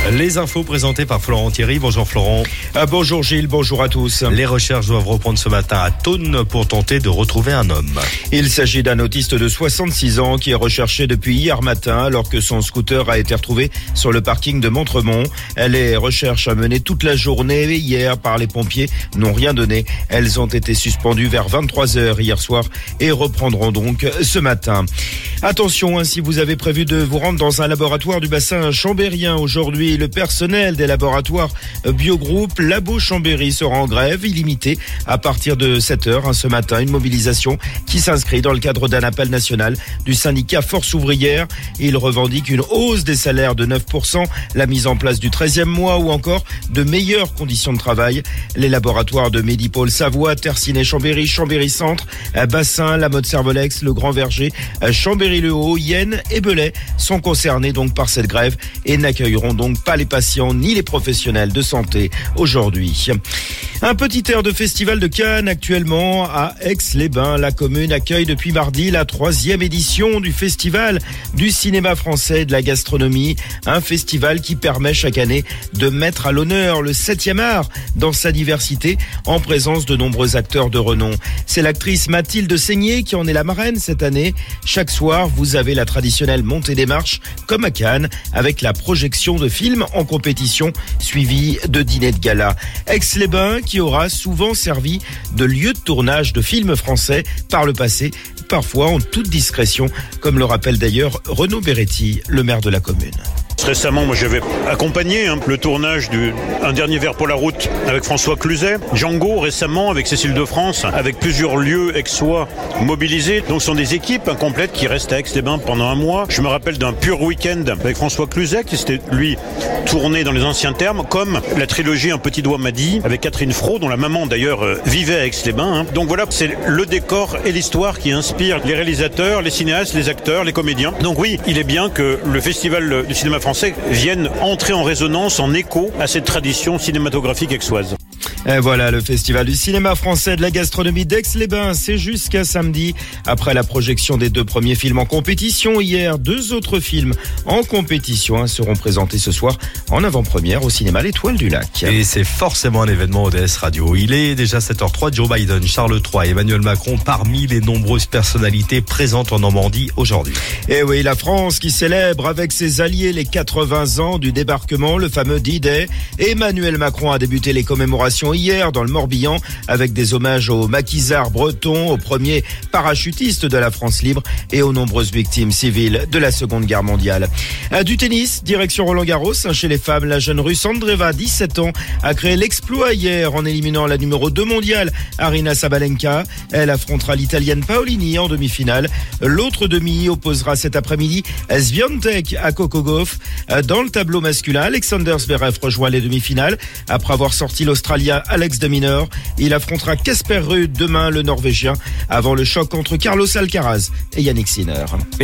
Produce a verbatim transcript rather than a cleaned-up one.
Les infos présentées par Florent Thierry. Bonjour Florent. Ah, bonjour Gilles, bonjour à tous. Les recherches doivent reprendre ce matin à Thônes pour tenter de retrouver un homme. Il s'agit d'un autiste de soixante-six ans qui est recherché depuis hier matin alors que son scooter a été retrouvé sur le parking de Montremont. Les recherches menées toute la journée hier par les pompiers n'ont rien donné. Elles ont été suspendues vers vingt-trois heures hier soir et reprendront donc ce matin. Attention, hein, si vous avez prévu de vous rendre dans un laboratoire du bassin chambérien aujourd'hui, le personnel des laboratoires Biogroupe Labo Chambéry sera en grève illimitée à partir de sept heures hein, ce matin. Une mobilisation qui s'inscrit dans le cadre d'un appel national du syndicat Force Ouvrière. Il revendique une hausse des salaires de neuf pour cent, la mise en place du treizième mois ou encore de meilleures conditions de travail. Les laboratoires de Medipôle Savoie, Tercinet-Chambéry, Chambéry-Centre, Bassin, La Motte-Servolex, Le Grand Verger, Chambéry-le-Haut, Yenne et Belay sont concernés donc par cette grève et n'accueilleront donc pas les patients ni les professionnels de santé aujourd'hui. Un petit air de festival de Cannes actuellement à Aix-les-Bains. La commune accueille depuis mardi la troisième édition du festival du cinéma français et de la gastronomie. Un festival qui permet chaque année de mettre à l'honneur le septième art dans sa diversité en présence de nombreux acteurs de renom. C'est l'actrice Mathilde Seigné qui en est la marraine cette année. Chaque soir, vous avez la traditionnelle montée des marches comme à Cannes avec la projection de films en compétition suivie de dîners de gala. Aix-les-Bains qui aura souvent servi de lieu de tournage de films français par le passé, parfois en toute discrétion, comme le rappelle d'ailleurs Renaud Beretti, le maire de la commune. Récemment, moi j'avais accompagné hein, le tournage du Un dernier verre pour la route avec François Cluzet, Django récemment avec Cécile de France, avec plusieurs lieux aixois mobilisés. Donc ce sont des équipes incomplètes qui restent à Aix-les-Bains pendant un mois. Je me rappelle d'un pur week-end avec François Cluzet qui s'était lui tourné dans les anciens termes, comme la trilogie Un petit doigt m'a dit avec Catherine Fro, dont la maman d'ailleurs euh, vivait à Aix-les-Bains. Hein. Donc voilà, c'est le décor et l'histoire qui inspirent les réalisateurs, les cinéastes, les acteurs, les comédiens. Donc oui, il est bien que le festival du cinéma français viennent entrer en résonance, en écho à cette tradition cinématographique aixoise. Et voilà, le festival du cinéma français de la gastronomie d'Aix-les-Bains, c'est jusqu'à samedi. Après la projection des deux premiers films en compétition hier, deux autres films en compétition hein, seront présentés ce soir en avant-première au cinéma L'Étoile du Lac. Et c'est forcément un événement O D S Radio. Il est déjà sept heures zéro trois, Joe Biden, Charles trois, Emmanuel Macron parmi les nombreuses personnalités présentes en Normandie aujourd'hui. Et oui, la France qui célèbre avec ses alliés les quatre-vingts ans du débarquement, le fameux D-Day. Emmanuel Macron a débuté les commémorations hier dans le Morbihan avec des hommages aux maquisards bretons, aux premiers parachutistes de la France libre et aux nombreuses victimes civiles de la Seconde Guerre mondiale. Du tennis, direction Roland-Garros. Chez les femmes, la jeune russe Andreeva, dix-sept ans, a créé l'exploit hier en éliminant la numéro deux mondiale, Aryna Sabalenka. Elle affrontera l'italienne Paolini en demi-finale. L'autre demi opposera cet après-midi Swiatek à Coco Gauff. Dans le tableau masculin, Alexander Zverev rejoint les demi-finales après avoir sorti l'Australien Alex de Minaur. Il affrontera Casper Ruud demain, le Norvégien, avant le choc entre Carlos Alcaraz et Yannick Sinner.